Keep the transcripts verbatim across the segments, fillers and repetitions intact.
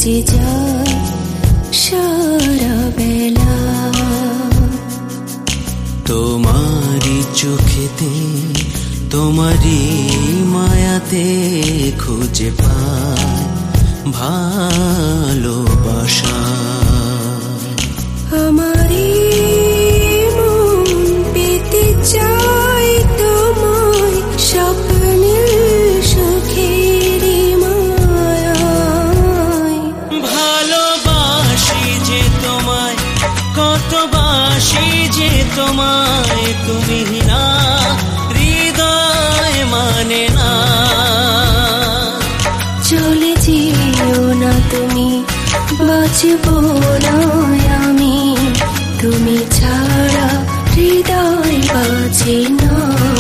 খুঁজে যায় সারা বেলা। তোমারি চোখেতে তোমারি মায়াতে খুঁজে পায় ভালোবাসা। আমারি মন পেতে চাই তোমায় স্বপ্নের সুখের মায়ায়। ভালোবাসি যে তোমায় কতবাসি যে তোমায়, তুমি না হৃদয় মানে না। চলে যেও না তুমি, বাঁচব না আমি, তুমি ছাড়া হৃদয় বাঁচে না।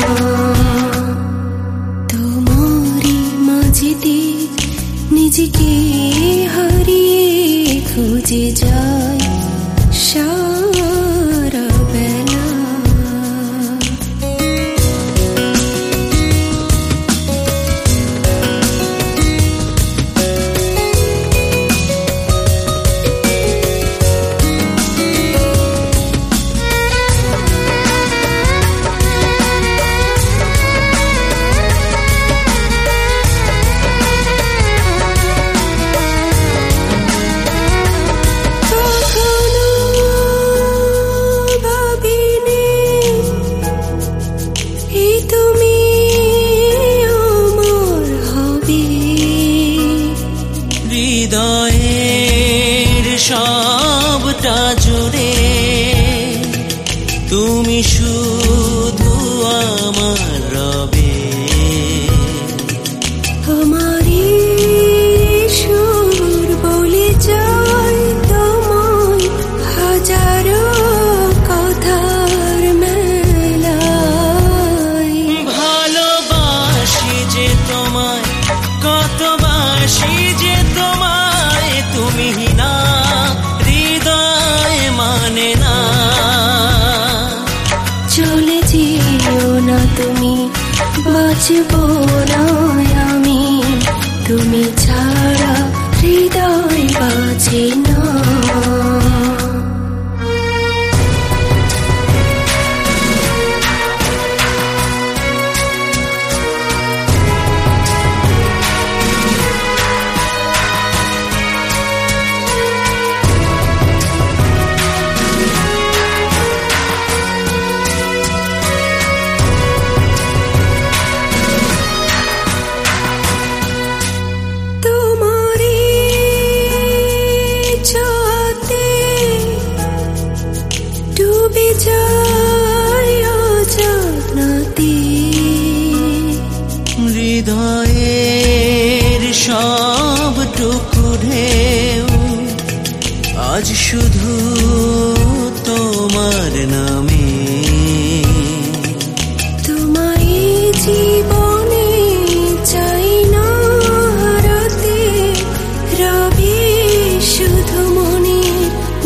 তোমারই মাঝেতে নিজেকে হারিয়ে খুঁজে যায় সারা বেলা। হৃদয়ের সবটা জুড়ে তুমি শুধু আমার রবে। আমারি সুর বলে যায় তোমায় হাজারো কথার মেলায়। ভালোবাসি যে তোমায় কতবাসি যে তোমায়, তুমি না হৃদয় মানে না। চলে যেও না তুমি, বাঁচব না আমি, তুমি ছাড়া হৃদয় বাঁচে না। ডুবে যায় অজানাতে হৃদয়ের সব টুকরেও আজ শুধু তোমার নামে। তোমায় জীবনে চাই না হারাতে, রবি শুধু মনের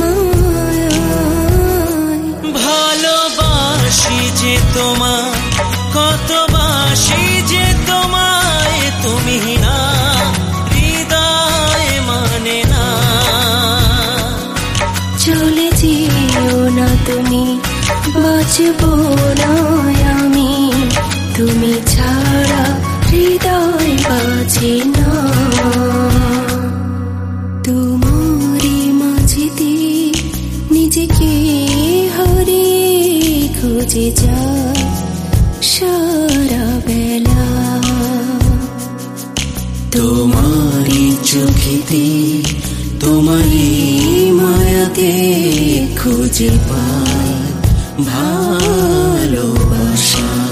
মায়ায়। ভালোবাসি যে তোমায় কতবাসি যে তোমায়, তুমি না হৃদয় মানে না। চলে যেও না তুমি, বাঁচব না আমি, তুমি ছাড়া হৃদয় বাঁচে না। তোমারই মাঝেতে নিজেকে হারিয়ে খুঁজে যায় সারা বেলা। তোমারি চোখেতে তোমারি মায়াতে খুঁজে পায় ভালোবাসা।